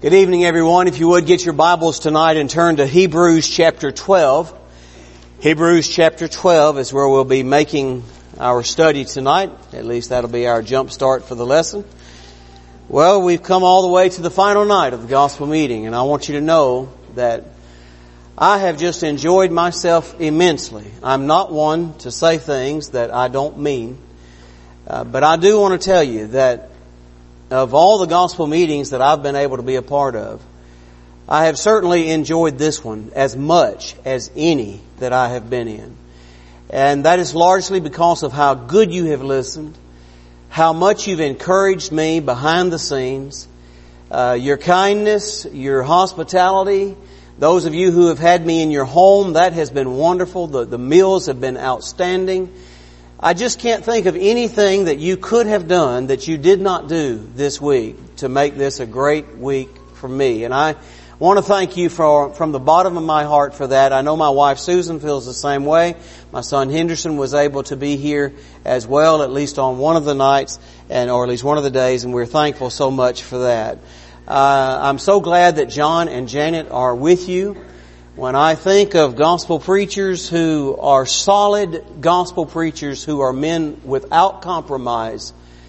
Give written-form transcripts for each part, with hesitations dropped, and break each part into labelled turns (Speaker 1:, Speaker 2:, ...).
Speaker 1: Good evening, everyone. If you would, get your Bibles tonight and turn to Hebrews chapter 12. Hebrews chapter 12 is where we'll be making our study tonight. At least that'll be our jump start for the lesson. Well, we've come all the way to the final night of the gospel meeting, and I want you to know that I have just enjoyed myself immensely. I'm not one to say things that I don't mean, but I do want to tell you that of all the gospel meetings that I've been able to be a part of, I have certainly enjoyed this one as much as any that I have been in. And that is largely because of how good you have listened, how much you've encouraged me behind the scenes, your kindness, your hospitality. Those of you who have had me in your home, that has been wonderful. The meals have been outstanding. I just can't think of anything that you could have done that you did not do this week to make this a great week for me. And I want to thank you from the bottom of my heart for that. I know my wife Susan feels the same way. My son Henderson was able to be here as well, at least on one of the nights, or at least one of the days, and we're thankful so much for that. I'm so glad that John and Janet are with you. When I think of gospel preachers who are solid gospel preachers who are men without compromise,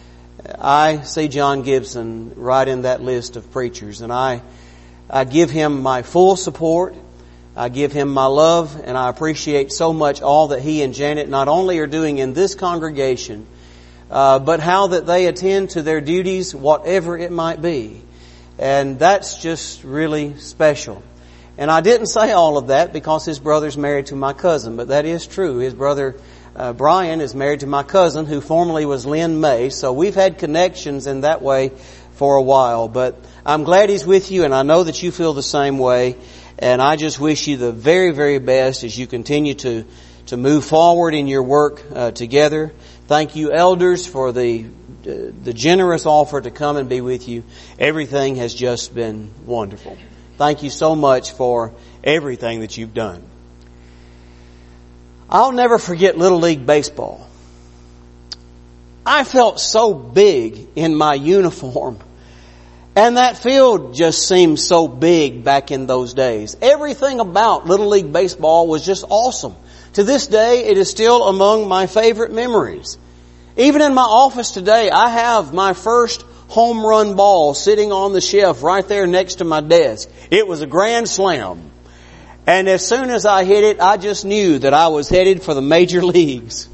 Speaker 1: I see John Gibson right in that list of preachers. And I give him my full support. I give him my love, and I appreciate so much all that he and Janet not only are doing in this congregation, but how that they attend to their duties, whatever it might be. And that's just really special. And I didn't say all of that because his brother's married to my cousin, but that is true. His brother Brian is married to my cousin, who formerly was Lynn May. So we've had connections in that way for a while. But I'm glad he's with you, and I know that you feel the same way. And I just wish you the very, very best as you continue to move forward in your work together. Thank you, elders, for the generous offer to come and be with you. Everything has just been wonderful. Thank you so much for everything that you've done. I'll never forget Little League Baseball. I felt so big in my uniform. And that field just seemed so big back in those days. Everything about Little League Baseball was just awesome. To this day, it is still among my favorite memories. Even in my office today, I have my first home run ball sitting on the shelf right there next to my desk. It was a grand slam. And as soon as I hit it, I just knew that I was headed for the major leagues.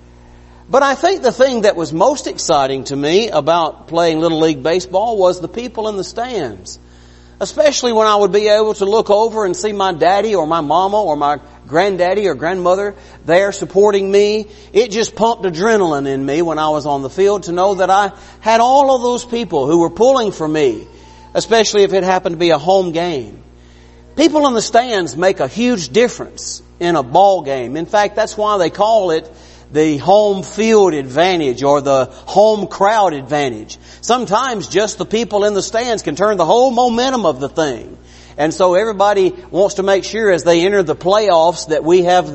Speaker 1: But I think the thing that was most exciting to me about playing Little League Baseball was the people in the stands. Especially when I would be able to look over and see my daddy or my mama or my granddaddy or grandmother there supporting me. It just pumped adrenaline in me when I was on the field to know that I had all of those people who were pulling for me, especially if it happened to be a home game. People in the stands make a huge difference in a ball game. In fact, that's why they call it the home field advantage or the home crowd advantage. Sometimes just the people in the stands can turn the whole momentum of the thing. And so everybody wants to make sure as they enter the playoffs that we have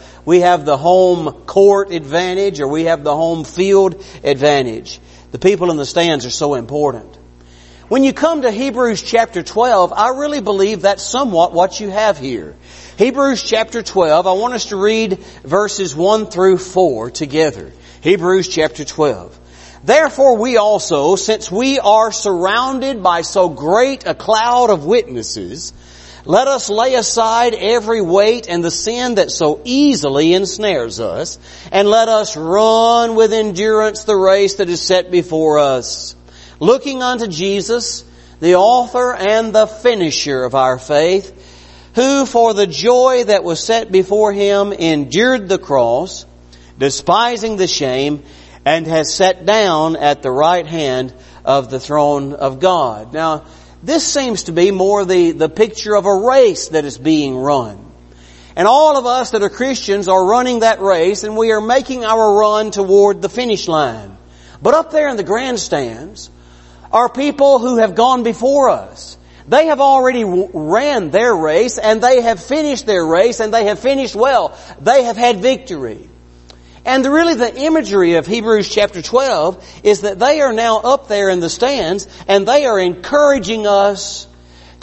Speaker 1: the home court advantage or we have the home field advantage. The people in the stands are so important. When you come to Hebrews chapter 12, I really believe that's somewhat what you have here. Hebrews chapter 12, I want us to read verses 1 through 4 together. Hebrews chapter 12. Therefore we also, since we are surrounded by so great a cloud of witnesses, let us lay aside every weight and the sin that so easily ensnares us, and let us run with endurance the race that is set before us, looking unto Jesus, the author and the finisher of our faith, who for the joy that was set before him endured the cross, despising the shame, and has sat down at the right hand of the throne of God. Now, this seems to be more the picture of a race that is being run. And all of us that are Christians are running that race, and we are making our run toward the finish line. But up there in the grandstands are people who have gone before us. They have already ran their race, and they have finished their race, and they have finished well. They have had victory. And really the imagery of Hebrews chapter 12 is that they are now up there in the stands and they are encouraging us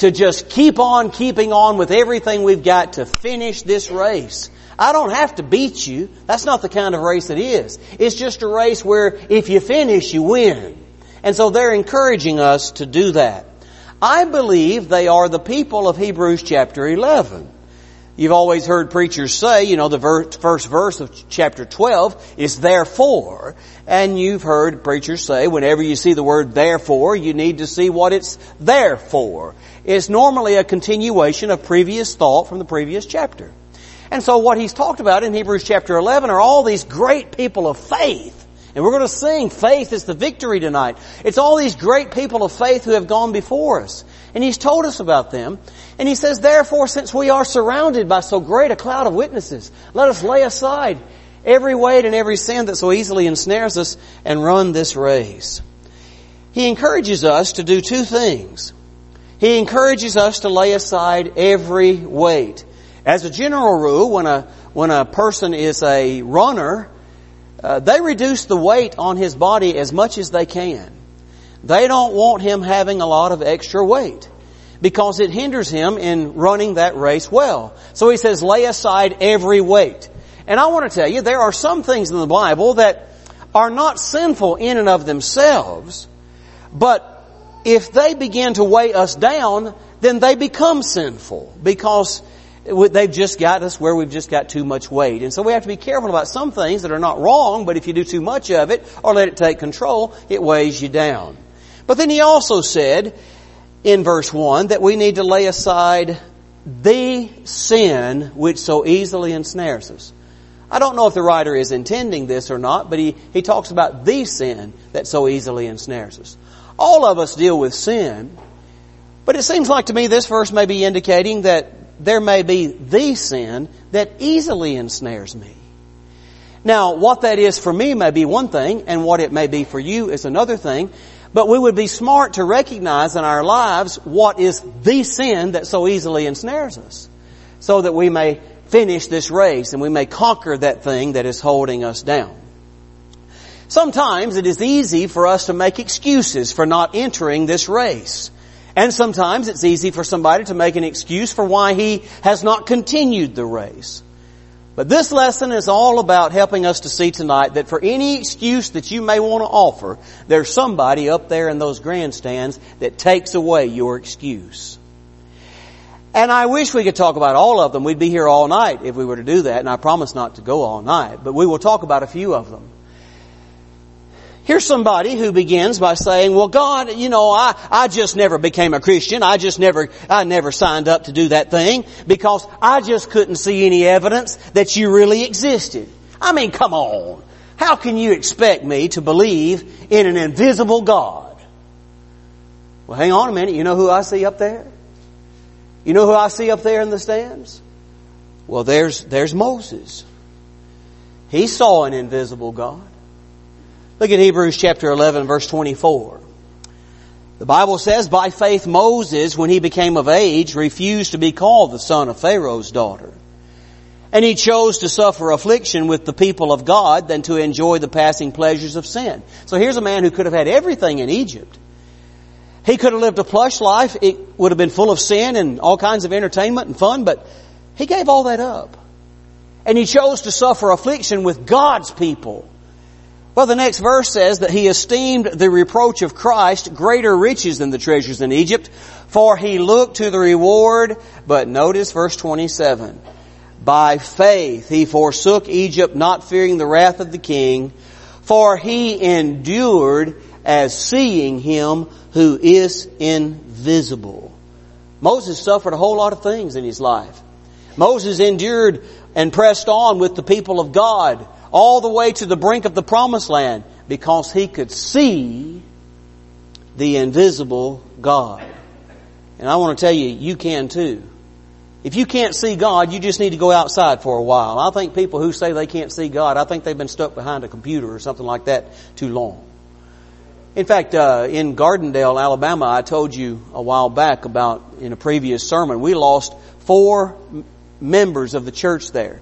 Speaker 1: to just keep on keeping on with everything we've got to finish this race. I don't have to beat you. That's not the kind of race it is. It's just a race where if you finish, you win. And so they're encouraging us to do that. I believe they are the people of Hebrews chapter 11. You've always heard preachers say, the first verse of chapter 12 is therefore. And you've heard preachers say, whenever you see the word therefore, you need to see what it's there for. It's normally a continuation of previous thought from the previous chapter. And so what he's talked about in Hebrews chapter 11 are all these great people of faith. And we're going to sing Faith is the Victory tonight. It's all these great people of faith who have gone before us. And he's told us about them. And he says, therefore, since we are surrounded by so great a cloud of witnesses, let us lay aside every weight and every sin that so easily ensnares us and run this race. He encourages us to do two things. He encourages us to lay aside every weight. As a general rule, when a person is a runner, they reduce the weight on his body as much as they can. They don't want him having a lot of extra weight because it hinders him in running that race well. So he says, lay aside every weight. And I want to tell you, there are some things in the Bible that are not sinful in and of themselves, but if they begin to weigh us down, then they become sinful because they've just got us where we've just got too much weight. And so we have to be careful about some things that are not wrong, but if you do too much of it or let it take control, it weighs you down. But then he also said in verse 1 that we need to lay aside the sin which so easily ensnares us. I don't know if the writer is intending this or not, but he talks about the sin that so easily ensnares us. All of us deal with sin, but it seems like to me this verse may be indicating that there may be the sin that easily ensnares me. Now, what that is for me may be one thing, and what it may be for you is another thing. But we would be smart to recognize in our lives what is the sin that so easily ensnares us, so that we may finish this race and we may conquer that thing that is holding us down. Sometimes it is easy for us to make excuses for not entering this race. And sometimes it's easy for somebody to make an excuse for why he has not continued the race. But this lesson is all about helping us to see tonight that for any excuse that you may want to offer, there's somebody up there in those grandstands that takes away your excuse. And I wish we could talk about all of them. We'd be here all night if we were to do that, and I promise not to go all night. But we will talk about a few of them. Here's somebody who begins by saying, well, God, I just never became a Christian. I never signed up to do that thing because I just couldn't see any evidence that you really existed. I mean, come on. How can you expect me to believe in an invisible God? Well, hang on a minute. You know who I see up there? You know who I see up there in the stands? Well, there's Moses. He saw an invisible God. Look at Hebrews chapter 11, verse 24. The Bible says, by faith Moses, when he became of age, refused to be called the son of Pharaoh's daughter. And he chose to suffer affliction with the people of God than to enjoy the passing pleasures of sin. So here's a man who could have had everything in Egypt. He could have lived a plush life. It would have been full of sin and all kinds of entertainment and fun, but he gave all that up. And he chose to suffer affliction with God's people. Well, the next verse says that he esteemed the reproach of Christ greater riches than the treasures in Egypt, for he looked to the reward. But notice verse 27. By faith he forsook Egypt, not fearing the wrath of the king, for he endured as seeing him who is invisible. Moses suffered a whole lot of things in his life. Moses endured and pressed on with the people of God all the way to the brink of the promised land because he could see the invisible God. And I want to tell you, you can too. If you can't see God, you just need to go outside for a while. I think people who say they can't see God, I think they've been stuck behind a computer or something like that too long. In fact, in Gardendale, Alabama, I told you a while back about, in a previous sermon, we lost 4 members of the church there.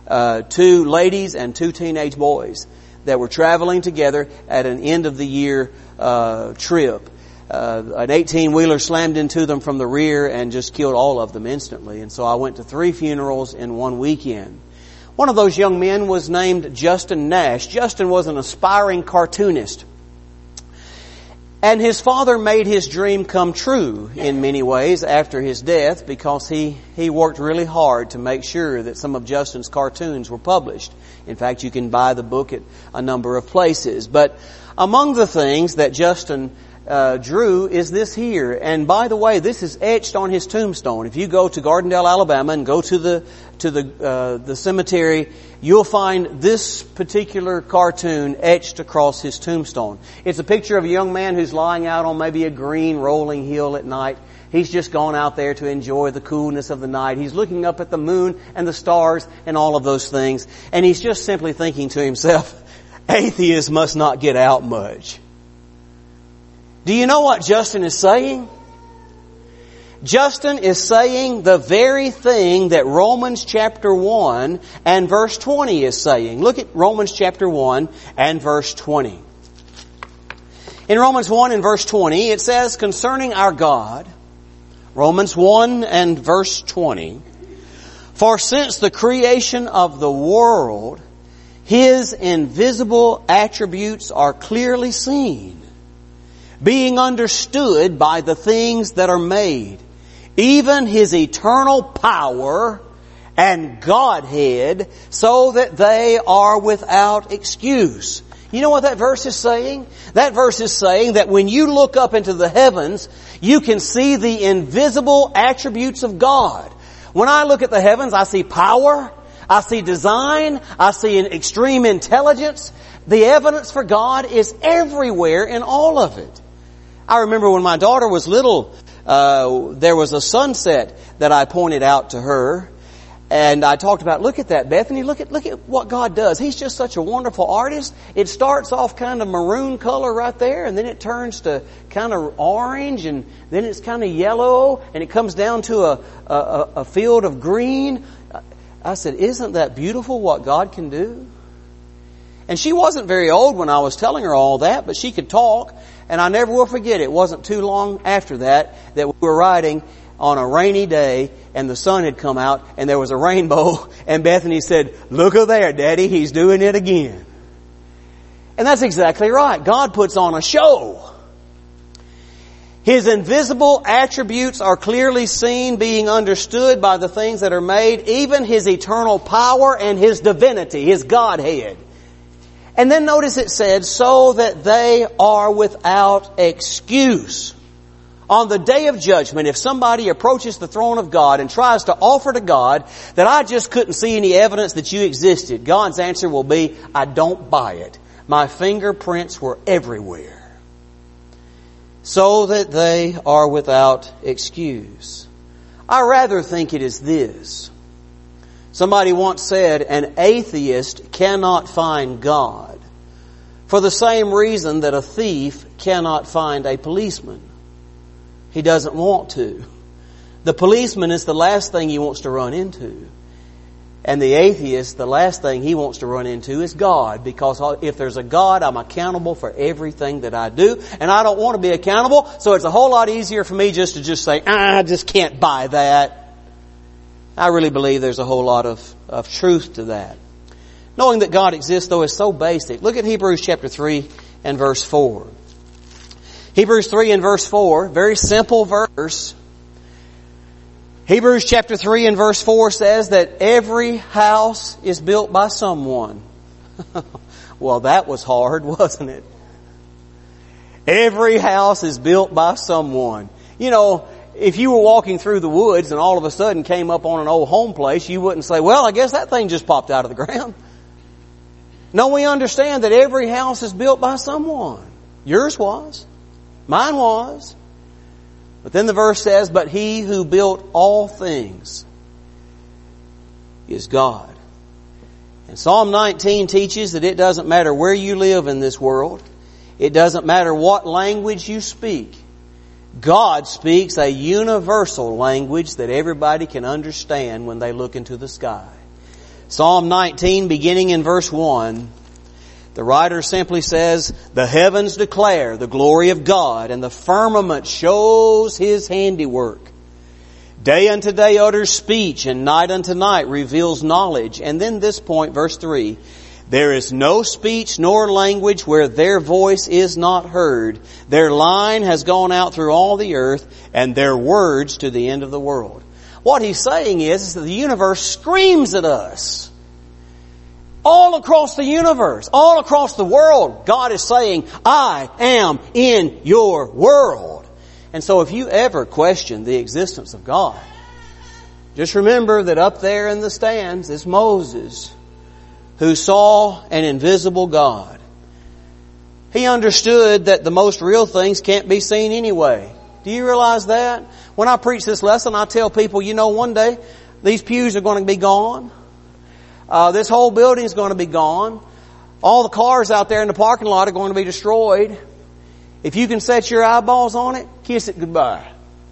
Speaker 1: 2 ladies and 2 teenage boys that were traveling together at an end of the year trip. an 18-wheeler slammed into them from the rear and just killed all of them instantly. And so I went to 3 funerals in one weekend. One of those young men was named Justin Nash. Justin was an aspiring cartoonist. And his father made his dream come true in many ways after his death, because he worked really hard to make sure that some of Justin's cartoons were published. In fact, you can buy the book at a number of places. But among the things that Justin drew is this here. And by the way, this is etched on his tombstone. If you go to Gardendale, Alabama, and go to the cemetery, you'll find this particular cartoon etched across his tombstone. It's a picture of a young man who's lying out on maybe a green rolling hill at night. He's just gone out there to enjoy the coolness of the night. He's looking up at the moon and the stars and all of those things. And he's just simply thinking to himself, atheists must not get out much. Do you know what Justin is saying? Justin is saying the very thing that Romans chapter 1 and verse 20 is saying. Look at Romans chapter 1 and verse 20. In Romans 1 and verse 20, it says, concerning our God, Romans 1 and verse 20, for since the creation of the world, His invisible attributes are clearly seen, being understood by the things that are made, even His eternal power and Godhead, so that they are without excuse. You know what that verse is saying? That verse is saying that when you look up into the heavens, you can see the invisible attributes of God. When I look at the heavens, I see power, I see design, I see an extreme intelligence. The evidence for God is everywhere in all of it. I remember when my daughter was little, there was a sunset that I pointed out to her. And I talked about, look at that, Bethany, look at what God does. He's just such a wonderful artist. It starts off kind of maroon color right there, and then it turns to kind of orange, and then it's kind of yellow, and it comes down to a field of green. I said, isn't that beautiful what God can do? And she wasn't very old when I was telling her all that, but she could talk. And I never will forget, it wasn't too long after that we were riding on a rainy day, and the sun had come out, and there was a rainbow, and Bethany said, look over there, Daddy, He's doing it again. And that's exactly right. God puts on a show. His invisible attributes are clearly seen, being understood by the things that are made, even His eternal power and His divinity, His Godhead. And then notice it said, so that they are without excuse. On the day of judgment, if somebody approaches the throne of God and tries to offer to God that I just couldn't see any evidence that you existed, God's answer will be, I don't buy it. My fingerprints were everywhere. So that they are without excuse. I rather think it is this. Somebody once said, an atheist cannot find God for the same reason that a thief cannot find a policeman. He doesn't want to. The policeman is the last thing he wants to run into. And the atheist, the last thing he wants to run into is God. Because if there's a God, I'm accountable for everything that I do. And I don't want to be accountable, so it's a whole lot easier for me just to say, I just can't buy that. I really believe there's a whole lot of truth to that. Knowing that God exists, though, is so basic. Look at Hebrews chapter 3 and verse 4. Hebrews 3 and verse 4, very simple verse. Hebrews chapter 3 and verse 4 says that every house is built by someone. Well, that was hard, wasn't it? Every house is built by someone. You know, if you were walking through the woods and all of a sudden came up on an old home place, you wouldn't say, well, I guess that thing just popped out of the ground. No, we understand that every house is built by someone. Yours was. Mine was. But then the verse says, but He who built all things is God. And Psalm 19 teaches that it doesn't matter where you live in this world. It doesn't matter what language you speak. God speaks a universal language that everybody can understand when they look into the sky. Psalm 19, beginning in verse 1, The writer simply says, the heavens declare the glory of God, and the firmament shows His handiwork. Day unto day utters speech, and night unto night reveals knowledge. And then this point, verse 3, there is no speech nor language where their voice is not heard. Their line has gone out through all the earth, and their words to the end of the world. What he's saying is that the universe screams at us. All across the universe, all across the world, God is saying, I am in your world. And so if you ever question the existence of God, just remember that up there in the stands is Moses, who saw an invisible God. He understood that the most real things can't be seen anyway. Do you realize that? When I preach this lesson, I tell people, one day these pews are going to be gone. This whole building is going to be gone. All the cars out there in the parking lot are going to be destroyed. If you can set your eyeballs on it, kiss it goodbye.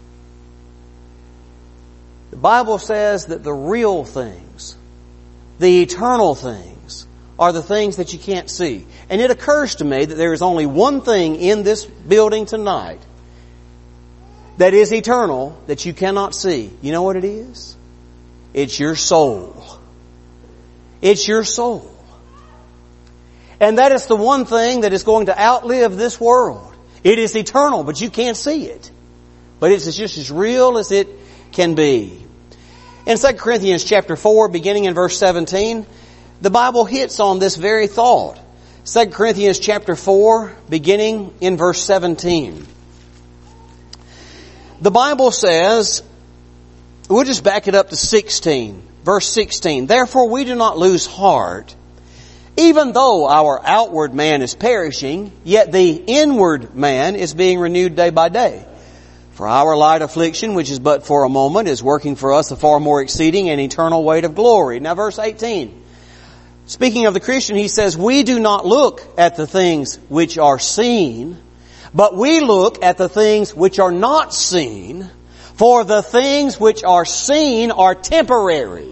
Speaker 1: The Bible says that the real things, the eternal things, are the things that you can't see. And it occurs to me that there is only one thing in this building tonight that is eternal that you cannot see. You know what it is? It's your soul. It's your soul. And that is the one thing that is going to outlive this world. It is eternal, but you can't see it. But it's just as real as it can be. In 2 Corinthians chapter 4, beginning in verse 17, the Bible hits on this very thought. 2 Corinthians chapter 4, beginning in verse 17. The Bible says, we'll just back it up to 16. Verse 16, therefore we do not lose heart. Even though our outward man is perishing, yet the inward man is being renewed day by day. For our light affliction, which is but for a moment, is working for us a far more exceeding and eternal weight of glory. Now verse 18. Speaking of the Christian, he says, we do not look at the things which are seen, but we look at the things which are not seen. For the things which are seen are temporary,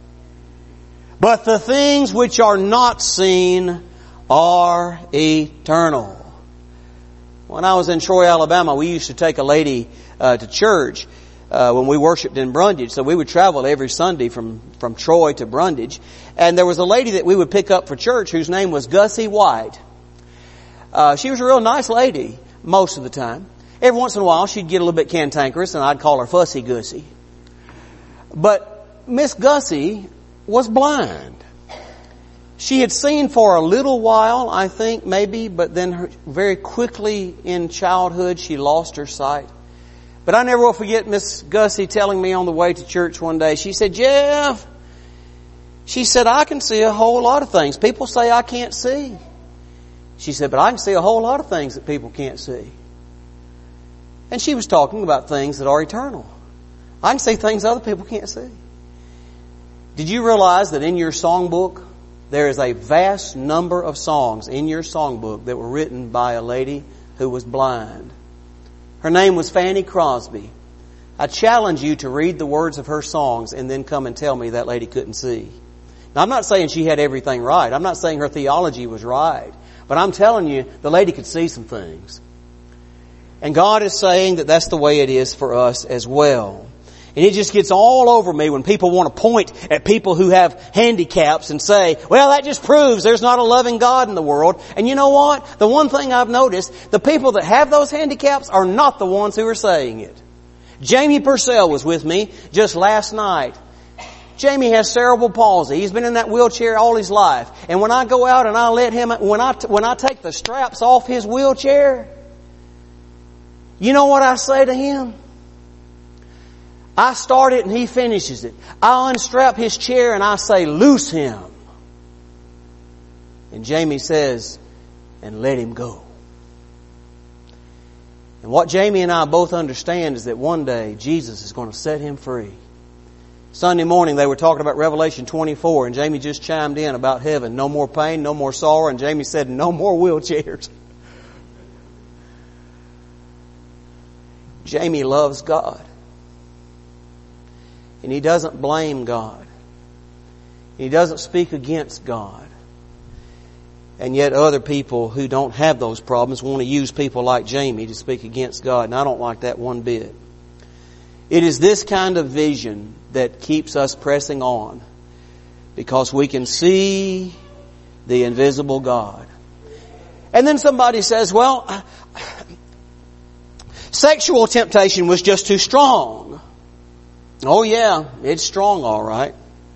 Speaker 1: but the things which are not seen are eternal. When I was in Troy, Alabama, we used to take a lady to church when we worshiped in Brundage. So we would travel every Sunday from Troy to Brundage. And there was a lady that we would pick up for church whose name was Gussie White. She was a real nice lady most of the time. Every once in a while, she'd get a little bit cantankerous, and I'd call her Fussy Gussie. But Miss Gussie was blind. She had seen for a little while, I think, maybe, but then very quickly in childhood, she lost her sight. But I never will forget Miss Gussie telling me on the way to church one day, she said, Jeff, she said, I can see a whole lot of things. People say I can't see. She said, but I can see a whole lot of things that people can't see. And she was talking about things that are eternal. I can see things other people can't see. Did you realize that in your songbook, there is a vast number of songs in your songbook that were written by a lady who was blind? Her name was Fanny Crosby. I challenge you to read the words of her songs and then come and tell me that lady couldn't see. Now, I'm not saying she had everything right. I'm not saying her theology was right. But I'm telling you, the lady could see some things. And God is saying that that's the way it is for us as well. And it just gets all over me when people want to point at people who have handicaps and say, well, that just proves there's not a loving God in the world. And you know what? The one thing I've noticed, the people that have those handicaps are not the ones who are saying it. Jamie Purcell was with me just last night. Jamie has cerebral palsy. He's been in that wheelchair all his life. And when I go out and I let him, when I take the straps off his wheelchair, you know what I say to him? I start it and he finishes it. I unstrap his chair and I say, loose him. And Jamie says, and let him go. And what Jamie and I both understand is that one day Jesus is going to set him free. Sunday morning they were talking about Revelation 24 and Jamie just chimed in about heaven. No more pain, no more sorrow. And Jamie said, no more wheelchairs. Jamie loves God. And he doesn't blame God. He doesn't speak against God. And yet other people who don't have those problems want to use people like Jamie to speak against God. And I don't like that one bit. It is this kind of vision that keeps us pressing on, because we can see the invisible God. And then somebody says, well, sexual temptation was just too strong. Oh yeah, it's strong, all right.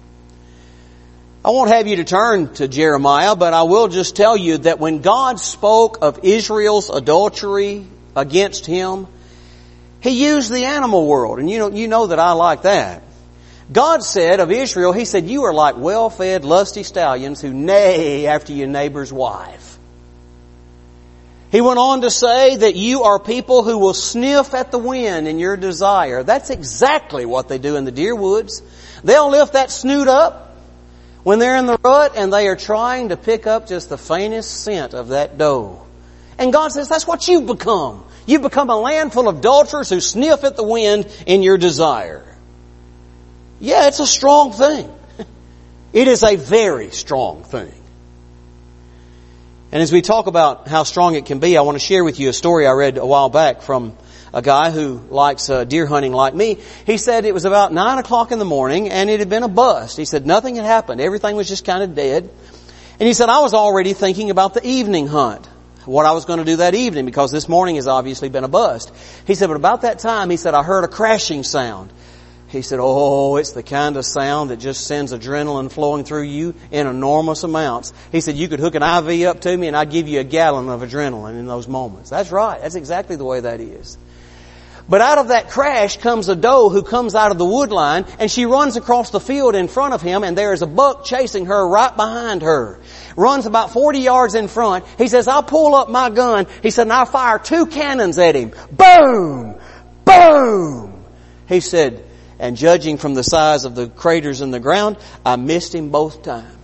Speaker 1: I won't have you to turn to Jeremiah, but I will just tell you that when God spoke of Israel's adultery against Him, He used the animal world. And you know that I like that. God said of Israel, He said, you are like well-fed, lusty stallions who neigh after your neighbor's wife. He went on to say that you are people who will sniff at the wind in your desire. That's exactly what they do in the deer woods. They'll lift that snoot up when they're in the rut and they are trying to pick up just the faintest scent of that doe. And God says, that's what you've become. You've become a land full of adulterers who sniff at the wind in your desire. Yeah, it's a strong thing. It is a very strong thing. And as we talk about how strong it can be, I want to share with you a story I read a while back from a guy who likes deer hunting like me. He said it was about 9 o'clock in the morning and it had been a bust. He said nothing had happened. Everything was just kind of dead. And he said, I was already thinking about the evening hunt, what I was going to do that evening, because this morning has obviously been a bust. He said, but about that time, he said, I heard a crashing sound. He said, oh, it's the kind of sound that just sends adrenaline flowing through you in enormous amounts. He said, you could hook an IV up to me and I'd give you a gallon of adrenaline in those moments. That's right. That's exactly the way that is. But out of that crash comes a doe who comes out of the wood line, and she runs across the field in front of him, and there is a buck chasing her right behind her. Runs about 40 yards in front. He says, I'll pull up my gun. He said, and I'll fire 2 cannons at him. Boom! Boom! He said, and judging from the size of the craters in the ground, I missed him both times.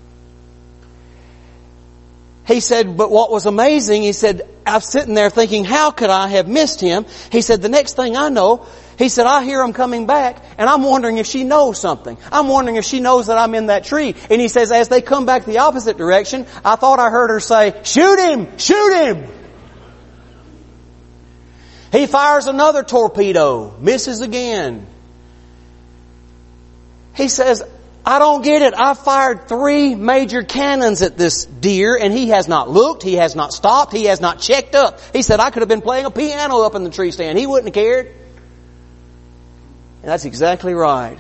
Speaker 1: He said, but what was amazing, he said, I was sitting there thinking, how could I have missed him? He said, the next thing I know, he said, I hear him coming back, and I'm wondering if she knows something. I'm wondering if she knows that I'm in that tree. And he says, as they come back the opposite direction, I thought I heard her say, shoot him! Shoot him! He fires another torpedo, misses again. He says, I don't get it. I fired 3 major cannons at this deer, and he has not looked, he has not stopped, he has not checked up. He said, I could have been playing a piano up in the tree stand. He wouldn't have cared. And that's exactly right.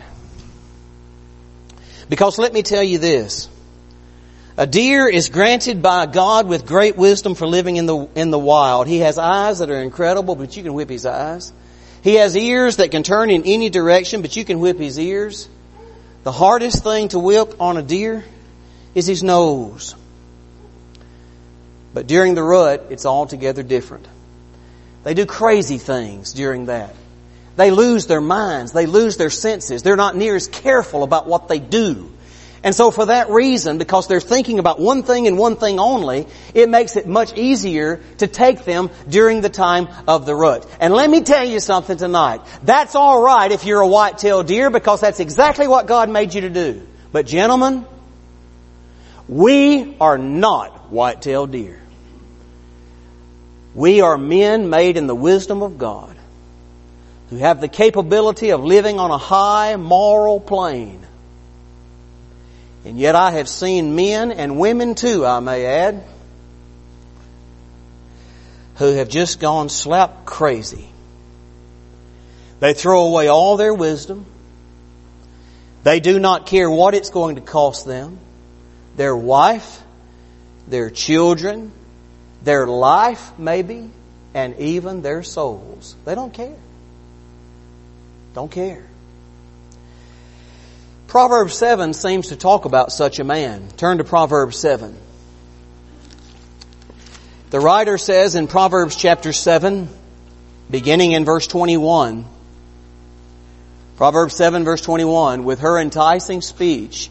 Speaker 1: Because let me tell you this. A deer is granted by God with great wisdom for living in the wild. He has eyes that are incredible, but you can whip his eyes. He has ears that can turn in any direction, but you can whip his ears. The hardest thing to whip on a deer is his nose. But during the rut, it's altogether different. They do crazy things during that. They lose their minds. They lose their senses. They're not near as careful about what they do. And so for that reason, because they're thinking about one thing and one thing only, it makes it much easier to take them during the time of the rut. And let me tell you something tonight. That's all right if you're a white-tailed deer, because that's exactly what God made you to do. But gentlemen, we are not white-tailed deer. We are men made in the wisdom of God, who have the capability of living on a high moral plane. And yet I have seen men and women too, I may add, who have just gone slap crazy. They throw away all their wisdom. They do not care what it's going to cost them. Their wife, their children, their life maybe, and even their souls. They don't care. Don't care. Proverbs 7 seems to talk about such a man. Turn to Proverbs 7. The writer says in Proverbs chapter 7, beginning in verse 21, Proverbs 7 verse 21, with her enticing speech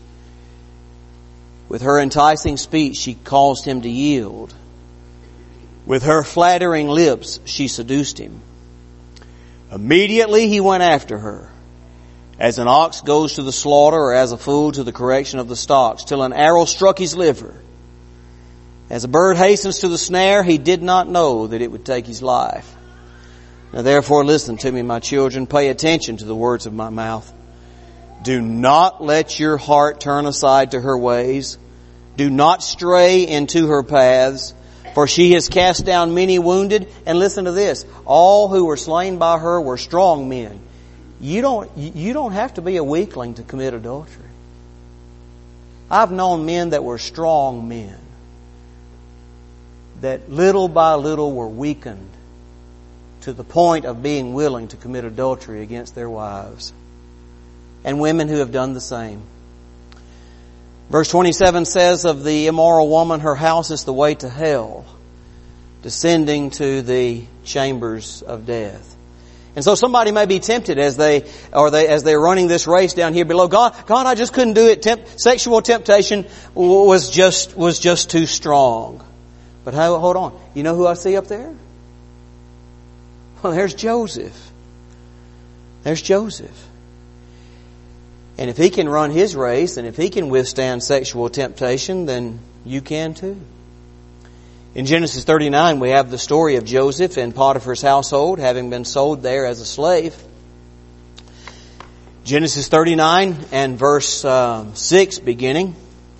Speaker 1: she caused him to yield. With her flattering lips she seduced him. Immediately he went after her, as an ox goes to the slaughter, or as a fool to the correction of the stocks, till an arrow struck his liver. As a bird hastens to the snare, he did not know that it would take his life. Now therefore listen to me, my children. Pay attention to the words of my mouth. Do not let your heart turn aside to her ways. Do not stray into her paths. For she has cast down many wounded. And listen to this. All who were slain by her were strong men. You don't have to be a weakling to commit adultery. I've known men that were strong men, that little by little were weakened to the point of being willing to commit adultery against their wives. And women who have done the same. Verse 27 says of the immoral woman, her house is the way to hell, descending to the chambers of death. And so somebody may be tempted as they're running this race down here below. God, I just couldn't do it. Sexual temptation was just too strong. But hold on. You know who I see up there? Well, there's Joseph. There's Joseph. And if he can run his race, and if he can withstand sexual temptation, then you can too. In Genesis 39, we have the story of Joseph in Potiphar's household, having been sold there as a slave. Genesis 39 and verse 6 beginning.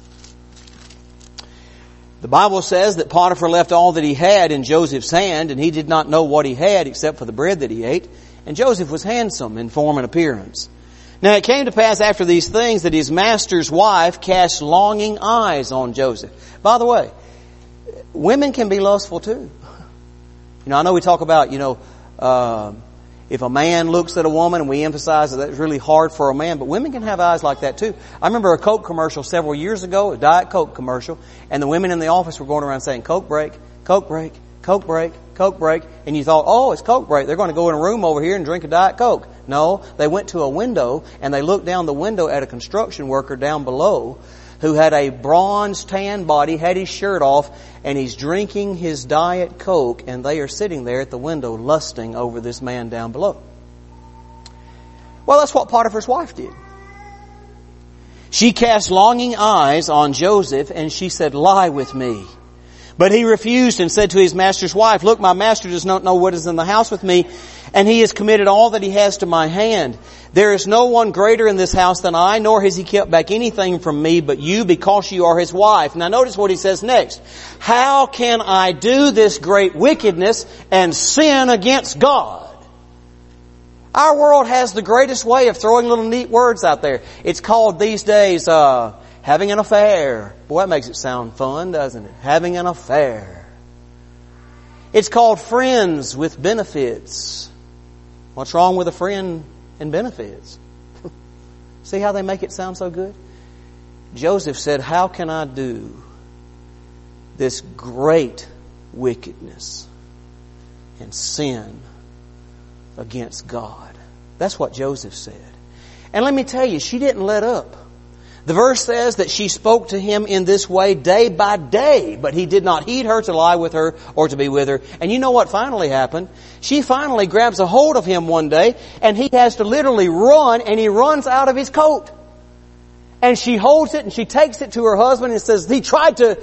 Speaker 1: The Bible says that Potiphar left all that he had in Joseph's hand, and he did not know what he had except for the bread that he ate. And Joseph was handsome in form and appearance. Now it came to pass after these things that his master's wife cast longing eyes on Joseph. By the way, women can be lustful too. I know we talk about, if a man looks at a woman, and we emphasize that that's really hard for a man, but women can have eyes like that too. I remember a Coke commercial several years ago, a Diet Coke commercial, and the women in the office were going around saying, Coke break, Coke break, Coke break, Coke break. And you thought, oh, it's Coke break. They're going to go in a room over here and drink a Diet Coke. No, they went to a window and they looked down the window at a construction worker down below who had a bronze tan body, had his shirt off, and he's drinking his Diet Coke, and they are sitting there at the window lusting over this man down below. Well, that's what Potiphar's wife did. She cast longing eyes on Joseph, and she said, lie with me. But he refused and said to his master's wife, look, my master does not know what is in the house with me, and he has committed all that he has to my hand. There is no one greater in this house than I, nor has he kept back anything from me but you, because you are his wife. Now notice what he says next. How can I do this great wickedness and sin against God? Our world has the greatest way of throwing little neat words out there. It's called these days, having an affair. Boy, that makes it sound fun, doesn't it? Having an affair. It's called friends with benefits. What's wrong with a friend and benefits? See how they make it sound so good? Joseph said, how can I do this great wickedness and sin against God? That's what Joseph said. And let me tell you, she didn't let up. The verse says that she spoke to him in this way day by day, but he did not heed her to lie with her or to be with her. And you know what finally happened? She finally grabs a hold of him one day, and he has to literally run, and he runs out of his coat. And she holds it and she takes it to her husband and says, he tried to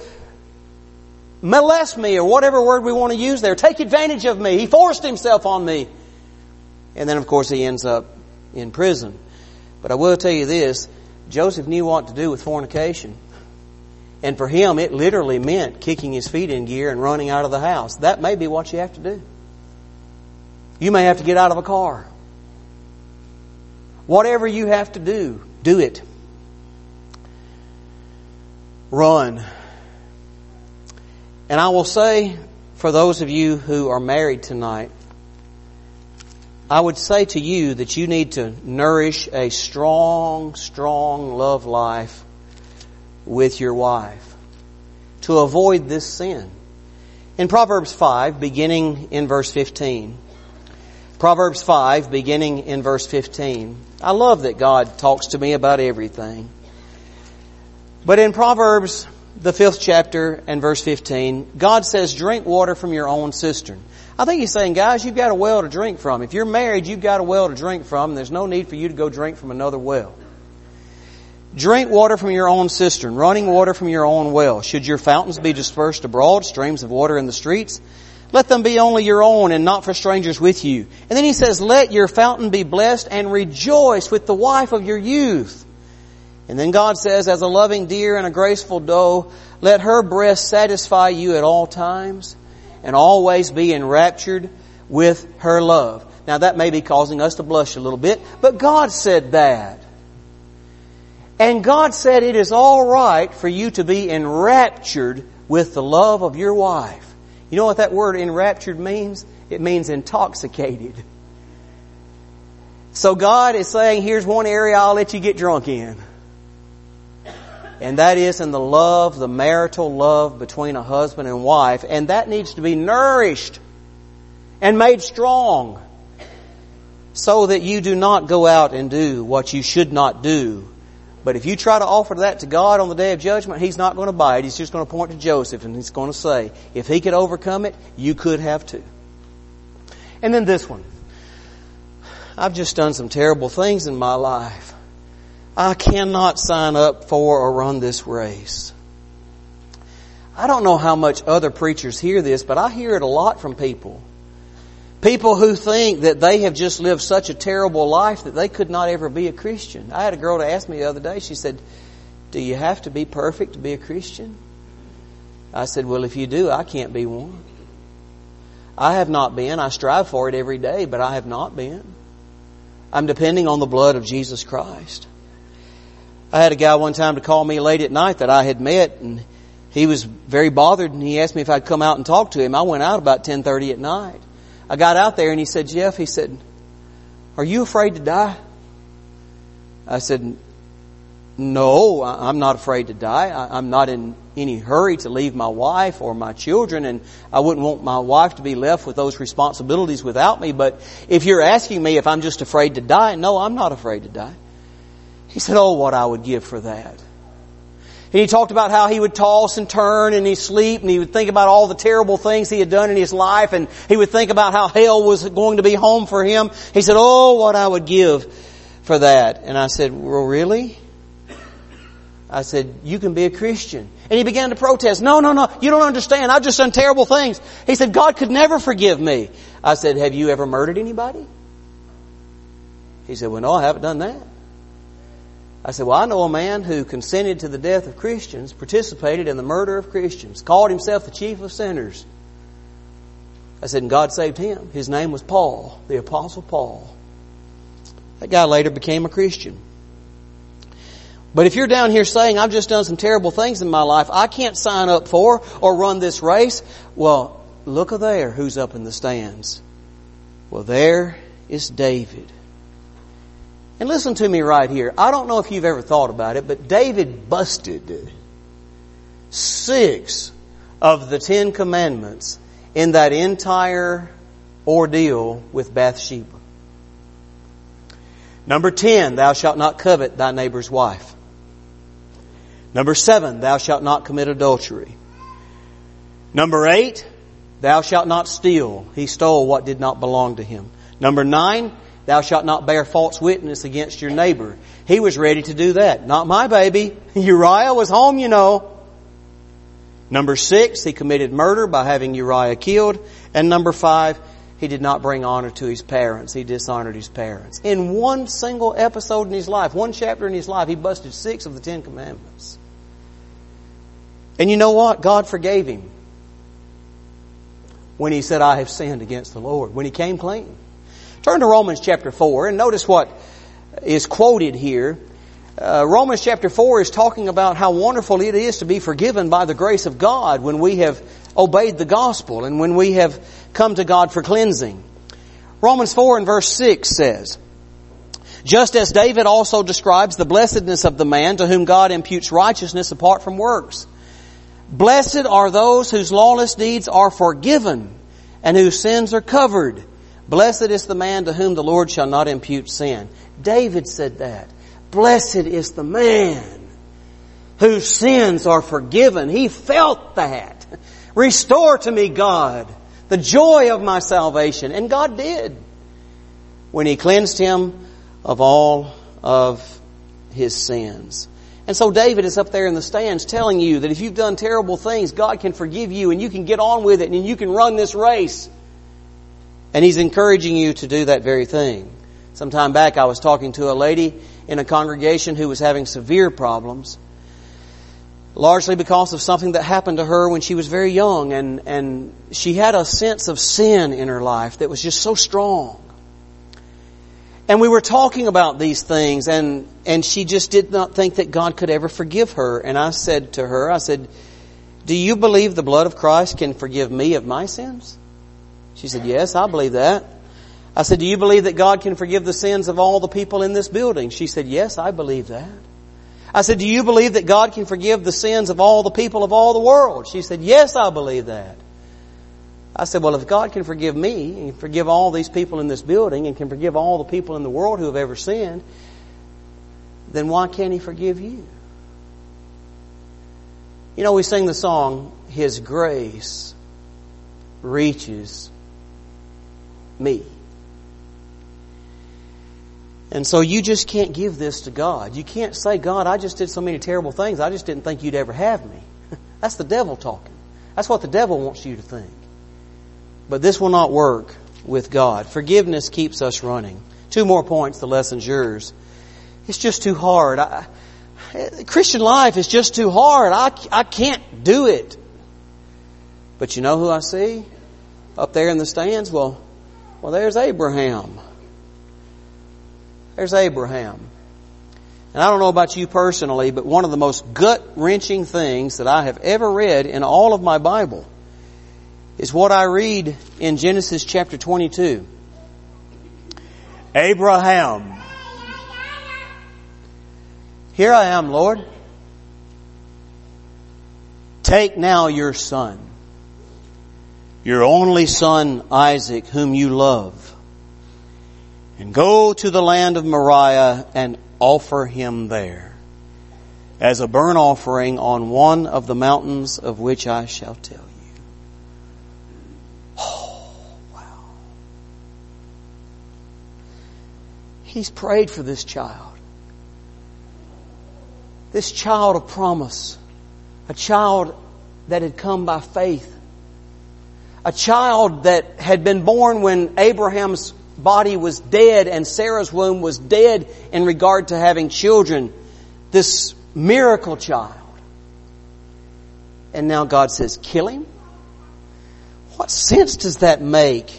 Speaker 1: molest me, or whatever word we want to use there. Take advantage of me. He forced himself on me. And then of course he ends up in prison. But I will tell you this, Joseph knew what to do with fornication. And for him, it literally meant kicking his feet in gear and running out of the house. That may be what you have to do. You may have to get out of a car. Whatever you have to do, do it. Run. And I will say, for those of you who are married tonight, I would say to you that you need to nourish a strong, strong love life with your wife to avoid this sin. In Proverbs 5, beginning in verse 15. Proverbs 5, beginning in verse 15. I love that God talks to me about everything. But in Proverbs, the 5th chapter and verse 15, God says, drink water from your own cistern. I think He's saying, guys, you've got a well to drink from. If you're married, you've got a well to drink from. There's no need for you to go drink from another well. Drink water from your own cistern, running water from your own well. Should your fountains be dispersed abroad, streams of water in the streets? Let them be only your own and not for strangers with you. And then he says, let your fountain be blessed and rejoice with the wife of your youth. And then God says, as a loving deer and a graceful doe, let her breast satisfy you at all times and always be enraptured with her love. Now that may be causing us to blush a little bit, but God said that. And God said it is all right for you to be enraptured with the love of your wife. You know what that word enraptured means? It means intoxicated. So God is saying, here's one area I'll let you get drunk in. And that is in the love, the marital love between a husband and wife. And that needs to be nourished and made strong so that you do not go out and do what you should not do. But if you try to offer that to God on the day of judgment, He's not going to bite. He's just going to point to Joseph and He's going to say, if he could overcome it, you could have too. And then this one. I've just done some terrible things in my life. I cannot sign up for or run this race. I don't know how much other preachers hear this, but I hear it a lot from people. People who think that they have just lived such a terrible life that they could not ever be a Christian. I had a girl to ask me the other day, she said, do you have to be perfect to be a Christian? I said, well, if you do, I can't be one. I have not been. I strive for it every day, but I have not been. I'm depending on the blood of Jesus Christ. I had a guy one time to call me late at night that I had met, and he was very bothered, and he asked me if I'd come out and talk to him. I went out about 10:30 at night. I got out there and he said, Jeff, he said, are you afraid to die? I said, no, I'm not afraid to die. I'm not in any hurry to leave my wife or my children, and I wouldn't want my wife to be left with those responsibilities without me. But if you're asking me if I'm just afraid to die, no, I'm not afraid to die. He said, oh, what I would give for that. And he talked about how he would toss and turn in his sleep, and he would think about all the terrible things he had done in his life, and he would think about how hell was going to be home for him. He said, oh, what I would give for that. And I said, well, really? I said, you can be a Christian. And he began to protest. No, you don't understand. I've just done terrible things. He said, God could never forgive me. I said, have you ever murdered anybody? He said, well, no, I haven't done that. I said, well, I know a man who consented to the death of Christians, participated in the murder of Christians, called himself the chief of sinners. I said, and God saved him. His name was Paul, the Apostle Paul. That guy later became a Christian. But if you're down here saying, I've just done some terrible things in my life, I can't sign up for or run this race, well, look there who's up in the stands. Well, there is David. And listen to me right here. I don't know if you've ever thought about it, but David busted 6 of the 10 commandments in that entire ordeal with Bathsheba. Number 10, thou shalt not covet thy neighbor's wife. Number 7, thou shalt not commit adultery. Number 8, thou shalt not steal. He stole what did not belong to him. Number 9, thou shalt not bear false witness against your neighbor. He was ready to do that. Not my baby. Uriah was home, you know. Number 6, he committed murder by having Uriah killed. And number 5, he did not bring honor to his parents. He dishonored his parents. In one single episode in his life, one chapter in his life, he busted 6 of the 10 commandments. And you know what? God forgave him when he said, I have sinned against the Lord. When he came clean. Turn to Romans chapter 4 and notice what is quoted here. Romans chapter 4 is talking about how wonderful it is to be forgiven by the grace of God when we have obeyed the gospel and when we have come to God for cleansing. Romans 4 and verse 6 says, just as David also describes the blessedness of the man to whom God imputes righteousness apart from works. Blessed are those whose lawless deeds are forgiven and whose sins are covered. Blessed is the man to whom the Lord shall not impute sin. David said that. Blessed is the man whose sins are forgiven. He felt that. Restore to me, God, the joy of my salvation. And God did when He cleansed him of all of his sins. And so David is up there in the stands telling you that if you've done terrible things, God can forgive you and you can get on with it and you can run this race. And he's encouraging you to do that very thing. Some time back I was talking to a lady in a congregation who was having severe problems, largely because of something that happened to her when she was very young, and she had a sense of sin in her life that was just so strong. And we were talking about these things, and she just did not think that God could ever forgive her. And I said to her, do you believe the blood of Christ can forgive me of my sins? She said, yes, I believe that. I said, do you believe that God can forgive the sins of all the people in this building? She said, yes, I believe that. I said, do you believe that God can forgive the sins of all the people of all the world? She said, yes, I believe that. I said, well, if God can forgive me and forgive all these people in this building and can forgive all the people in the world who have ever sinned, then why can't He forgive you? You know, we sing the song, His grace reaches me. And so you just can't give this to God. You can't say, God, I just did so many terrible things. I just didn't think You'd ever have me. That's the devil talking. That's what the devil wants you to think. But this will not work with God. Forgiveness keeps us running. 2 more points, the lesson's yours. It's just too hard. Christian life is just too hard. I can't do it. But you know who I see up there in the stands? Well, there's Abraham. There's Abraham. And I don't know about you personally, but one of the most gut-wrenching things that I have ever read in all of my Bible is what I read in Genesis chapter 22. Abraham. Here I am, Lord. Take now your son, your only son Isaac, whom you love, and go to the land of Moriah and offer him there as a burnt offering on one of the mountains of which I shall tell you. Oh, wow. He's prayed for this child. This child of promise. A child that had come by faith. A child that had been born when Abraham's body was dead and Sarah's womb was dead in regard to having children. This miracle child. And now God says, kill him? What sense does that make?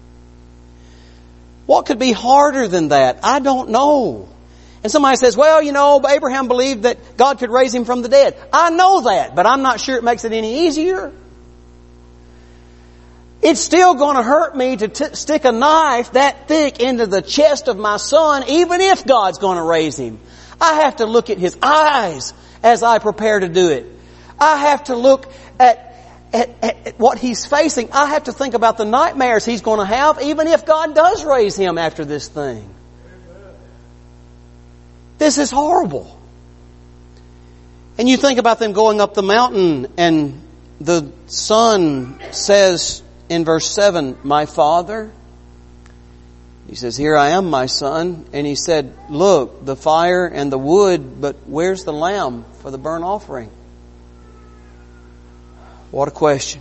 Speaker 1: What could be harder than that? I don't know. And somebody says, well, you know, Abraham believed that God could raise him from the dead. I know that, but I'm not sure it makes it any easier. It's still going to hurt me to stick a knife that thick into the chest of my son, even if God's going to raise him. I have to look at his eyes as I prepare to do it. I have to look at what he's facing. I have to think about the nightmares he's going to have, even if God does raise him after this thing. This is horrible. And you think about them going up the mountain, and the son says in verse 7, my father. He says, here I am, my son. And he said, look, the fire and the wood, but where's the lamb for the burnt offering? What a question.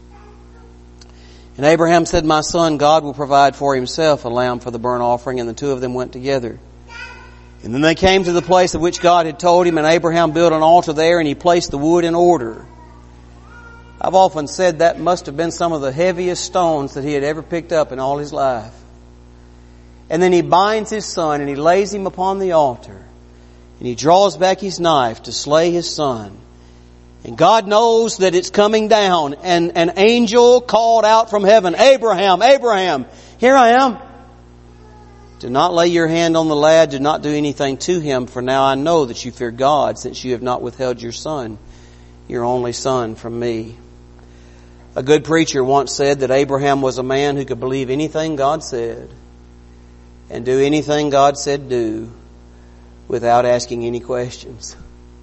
Speaker 1: And Abraham said, my son, God will provide for himself a lamb for the burnt offering. And the two of them went together. And then they came to the place of which God had told him, and Abraham built an altar there, and he placed the wood in order. I've often said that must have been some of the heaviest stones that he had ever picked up in all his life. And then he binds his son, and he lays him upon the altar, and he draws back his knife to slay his son. And God knows that it's coming down, and an angel called out from heaven, Abraham, Abraham, here I am. Do not lay your hand on the lad. Do not do anything to him. For now I know that you fear God, since you have not withheld your son, your only son, from me. A good preacher once said that Abraham was a man who could believe anything God said and do anything God said do without asking any questions.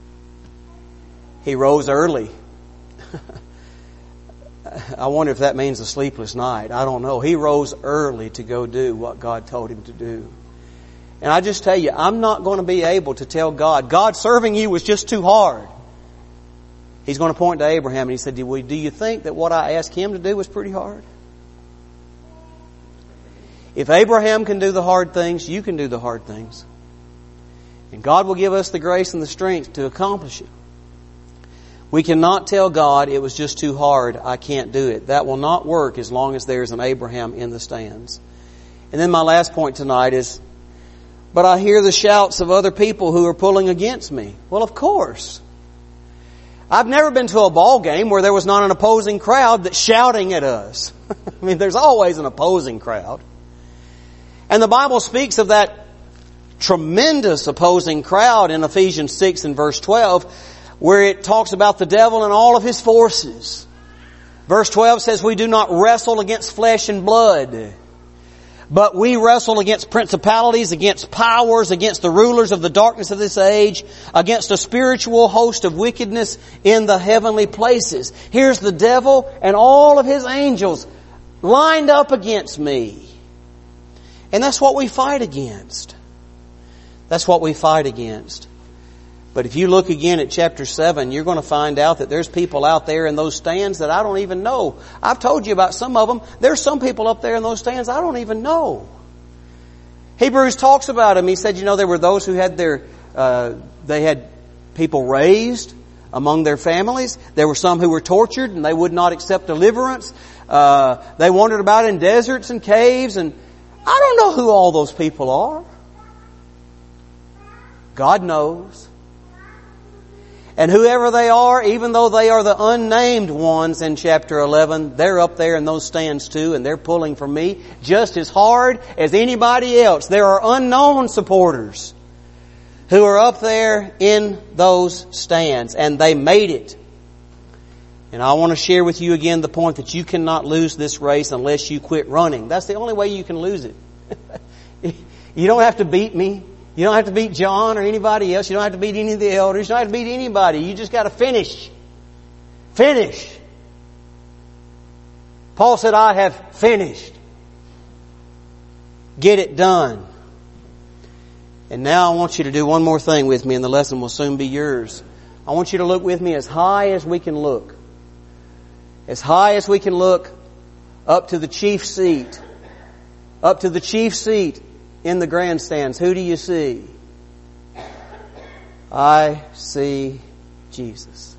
Speaker 1: He rose early. I wonder if that means a sleepless night. I don't know. He rose early to go do what God told him to do. And I just tell you, I'm not going to be able to tell God, God, serving you was just too hard. He's going to point to Abraham and he said, do you think that what I asked him to do was pretty hard? If Abraham can do the hard things, you can do the hard things. And God will give us the grace and the strength to accomplish it. We cannot tell God it was just too hard, I can't do it. That will not work as long as there's an Abraham in the stands. And then my last point tonight is, but I hear the shouts of other people who are pulling against me. Well, of course. I've never been to a ball game where there was not an opposing crowd that's shouting at us. I mean, there's always an opposing crowd. And the Bible speaks of that tremendous opposing crowd in Ephesians 6 and verse 12, where it talks about the devil and all of his forces. Verse 12 says, we do not wrestle against flesh and blood, but we wrestle against principalities, against powers, against the rulers of the darkness of this age, against a spiritual host of wickedness in the heavenly places. Here's the devil and all of his angels lined up against me. And that's what we fight against. That's what we fight against. But if you look again at chapter 7, you're going to find out that there's people out there in those stands that I don't even know. I've told you about some of them. There's some people up there in those stands I don't even know. Hebrews talks about them. He said, there were those who had they had people raised among their families. There were some who were tortured and they would not accept deliverance. They wandered about in deserts and caves, and I don't know who all those people are. God knows. And whoever they are, even though they are the unnamed ones in chapter 11, they're up there in those stands too, and they're pulling for me just as hard as anybody else. There are unknown supporters who are up there in those stands, and they made it. And I want to share with you again the point that you cannot lose this race unless you quit running. That's the only way you can lose it. You don't have to beat me. You don't have to beat John or anybody else. You don't have to beat any of the elders. You don't have to beat anybody. You just got to finish. Finish. Paul said, I have finished. Get it done. And now I want you to do one more thing with me, and the lesson will soon be yours. I want you to look with me as high as we can look. As high as we can look up to the chief seat. Up to the chief seat in the grandstands. Who do you see? I see Jesus.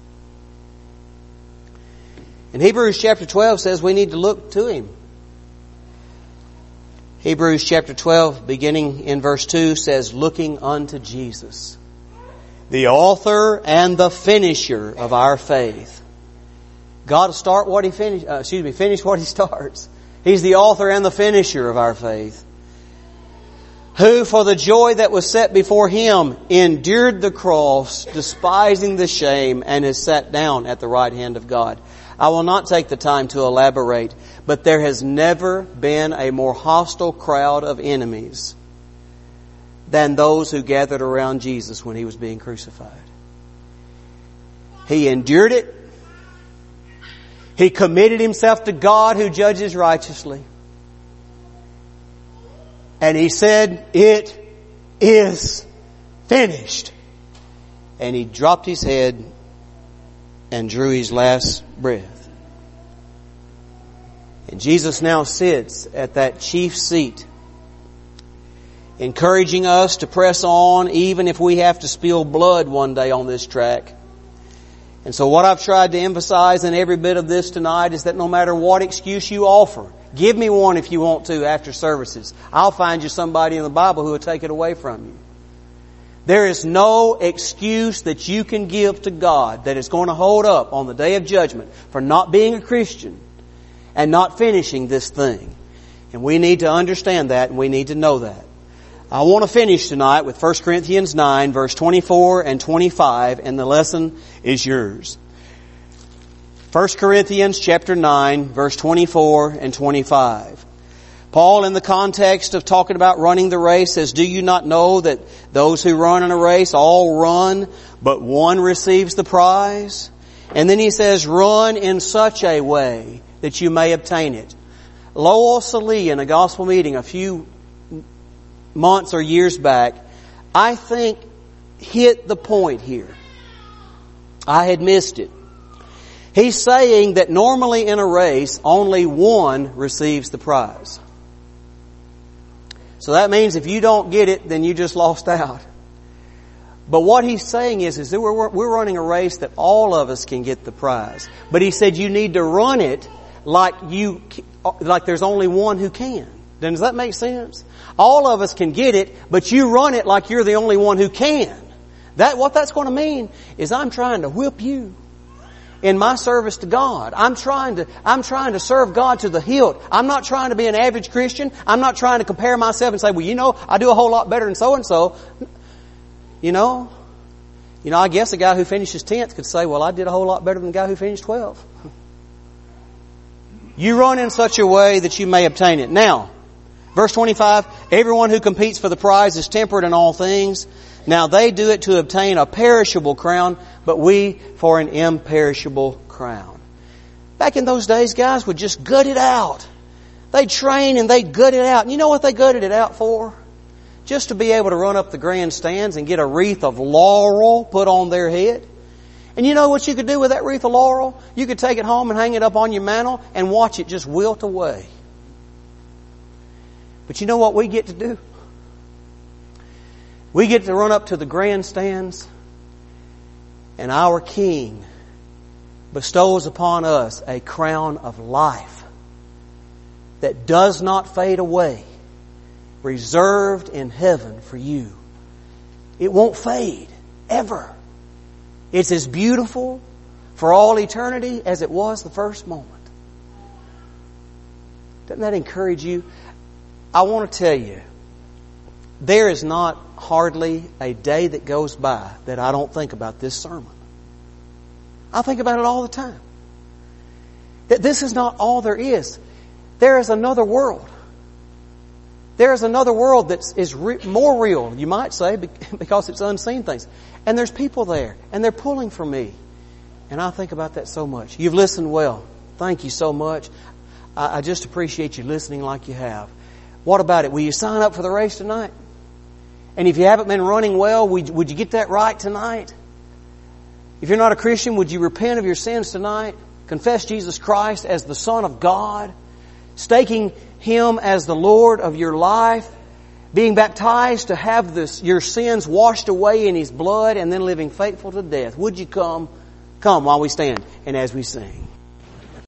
Speaker 1: And Hebrews chapter 12 says we need to look to Him. Hebrews chapter 12, beginning in verse 2, says, looking unto Jesus, the author and the finisher of our faith. God will start what He finish what He starts. He's the author and the finisher of our faith. Who for the joy that was set before Him endured the cross, despising the shame, and has sat down at the right hand of God. I will not take the time to elaborate, but there has never been a more hostile crowd of enemies than those who gathered around Jesus when He was being crucified. He endured it. He committed Himself to God who judges righteously. And He said, it is finished. And He dropped His head and drew His last breath. And Jesus now sits at that chief seat, encouraging us to press on even if we have to spill blood one day on this track. And so what I've tried to emphasize in every bit of this tonight is that no matter what excuse you offer, give me one if you want to after services. I'll find you somebody in the Bible who will take it away from you. There is no excuse that you can give to God that is going to hold up on the day of judgment for not being a Christian and not finishing this thing. And we need to understand that, and we need to know that. I want to finish tonight with 1 Corinthians 9, verse 24 and 25, and the lesson is yours. 1 Corinthians chapter 9, verse 24 and 25. Paul, in the context of talking about running the race, says, do you not know that those who run in a race all run, but one receives the prize? And then he says, run in such a way that you may obtain it. Lowell Salee, in a gospel meeting a few months or years back, I think hit the point here. I had missed it. He's saying that normally in a race, only one receives the prize. So that means if you don't get it, then you just lost out. But what he's saying is that we're running a race that all of us can get the prize. But he said you need to run it like there's only one who can. Then does that make sense? All of us can get it, but you run it like you're the only one who can. What that's going to mean is I'm trying to whip you in my service to God. I'm trying to serve God to the hilt. I'm not trying to be an average Christian. I'm not trying to compare myself and say, well, I do a whole lot better than so and so. I guess a guy who finishes 10th could say, well, I did a whole lot better than the guy who finished 12th. You run in such a way that you may obtain it. Now, verse 25, everyone who competes for the prize is temperate in all things. Now they do it to obtain a perishable crown, but we for an imperishable crown. Back in those days, guys would just gut it out. They'd train and they'd gut it out. And you know what they gutted it out for? Just to be able to run up the grandstands and get a wreath of laurel put on their head. And you know what you could do with that wreath of laurel? You could take it home and hang it up on your mantle and watch it just wilt away. But you know what we get to do? We get to run up to the grandstands and our King bestows upon us a crown of life that does not fade away, reserved in heaven for you. It won't fade, ever. It's as beautiful for all eternity as it was the first moment. Doesn't that encourage you? I want to tell you, there is not hardly a day that goes by that I don't think about this sermon. I think about it all the time. That this is not all there is. There is another world. There is another world that is more real, you might say, because it's unseen things. And there's people there, and they're pulling for me. And I think about that so much. You've listened well. Thank you so much. I just appreciate you listening like you have. What about it? Will you sign up for the race tonight? And if you haven't been running well, would you get that right tonight? If you're not a Christian, would you repent of your sins tonight? Confess Jesus Christ as the Son of God? Staking Him as the Lord of your life? Being baptized to have your sins washed away in His blood and then living faithful to death? Would you come? Come while we stand and as we sing.